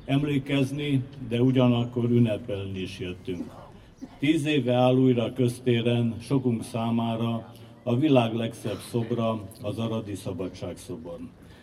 Emlékezni, de ugyanakkor ünnepelni is jöttünk. 10 éve áll újra köztéren sokunk számára a világ legszebb szobra, az Aradi Szabadságszobor.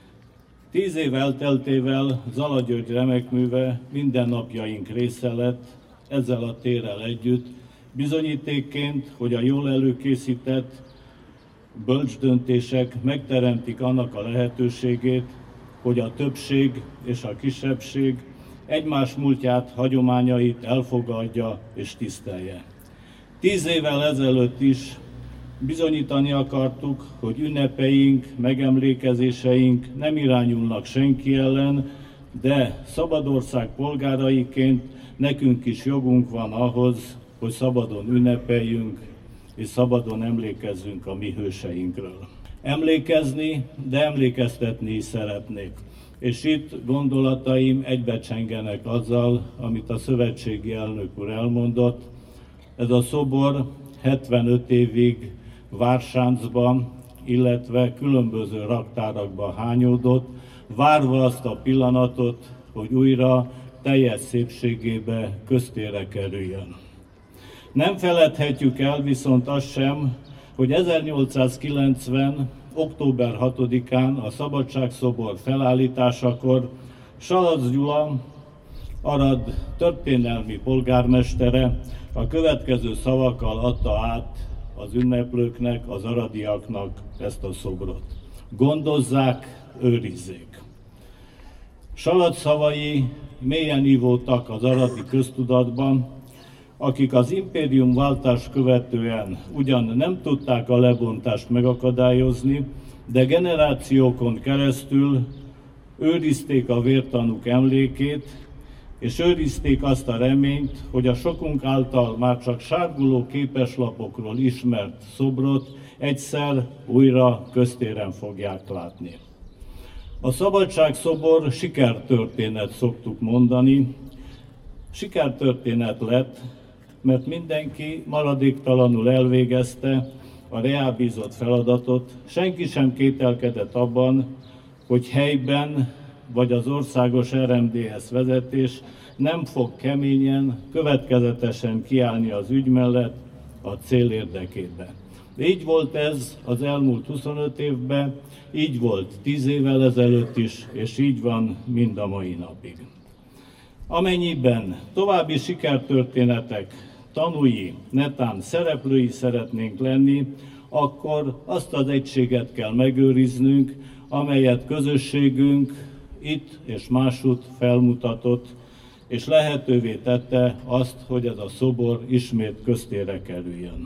10 év elteltével Zala György remekműve mindennapjaink része lett, ezzel a térrel együtt, bizonyítékként, hogy a jól előkészített bölcs döntések megteremtik annak a lehetőségét, hogy a többség és a kisebbség egymás múltját, hagyományait elfogadja és tisztelje. 10 évvel ezelőtt is bizonyítani akartuk, hogy ünnepeink, megemlékezéseink nem irányulnak senki ellen, de Szabadország polgáraiként nekünk is jogunk van ahhoz, hogy szabadon ünnepeljünk és szabadon emlékezzünk a mi hőseinkről. Emlékezni, de emlékeztetni is szeretnék. És itt gondolataim egybecsengenek azzal, amit a szövetségi elnök úr elmondott. Ez a szobor 75 évig vársáncban, illetve különböző raktárakban hányódott, várva azt a pillanatot, hogy újra teljes szépségébe köztérre kerüljön. Nem feledhetjük el viszont azt sem, hogy 1890. október 6-án a Szabadságszobor felállításakor Salac Gyula, Arad történelmi polgármestere a következő szavakkal adta át az ünneplőknek, az aradiaknak ezt a szobrot. Gondozzák, őrizzék. Salac szavai mélyen ívódtak az aradi köztudatban, akik az impériumváltás követően ugyan nem tudták a lebontást megakadályozni, de generációkon keresztül őrizték a vértanúk emlékét, és őrizték azt a reményt, hogy a sokunk által már csak sárguló képeslapokról ismert szobrot egyszer újra köztéren fogják látni. A Szabadságszobor sikertörténet szoktuk mondani. Sikertörténet lett, mert mindenki maradéktalanul elvégezte a reábízott feladatot, senki sem kételkedett abban, hogy helyben vagy az országos RMDSZ vezetés nem fog keményen, következetesen kiállni az ügy mellett a cél érdekében. Így volt ez az elmúlt 25 évben, így volt 10 évvel ezelőtt is, és így van mind a mai napig. Amennyiben további sikertörténetek tanúi, netán szereplői szeretnénk lenni, akkor azt az egységet kell megőriznünk, amelyet közösségünk itt és másutt felmutatott, és lehetővé tette azt, hogy ez a szobor ismét köztérre kerüljön.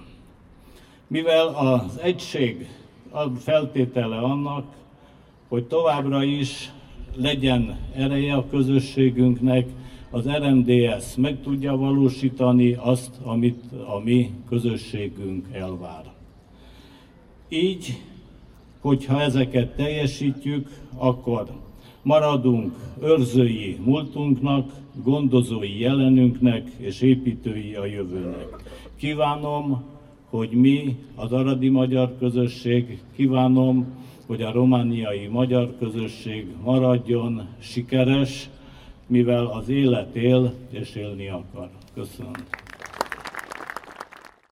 Mivel az egység a feltétele annak, hogy továbbra is legyen ereje a közösségünknek, az RMDSZ meg tudja valósítani azt, amit a mi közösségünk elvár. Így, hogyha ezeket teljesítjük, akkor maradunk őrzői múltunknak, gondozói jelenünknek és építői a jövőnek. Kívánom, hogy mi, az aradi magyar közösség, kívánom, hogy a romániai magyar közösség maradjon sikeres, mivel az élet él és élni akar. Köszönöm.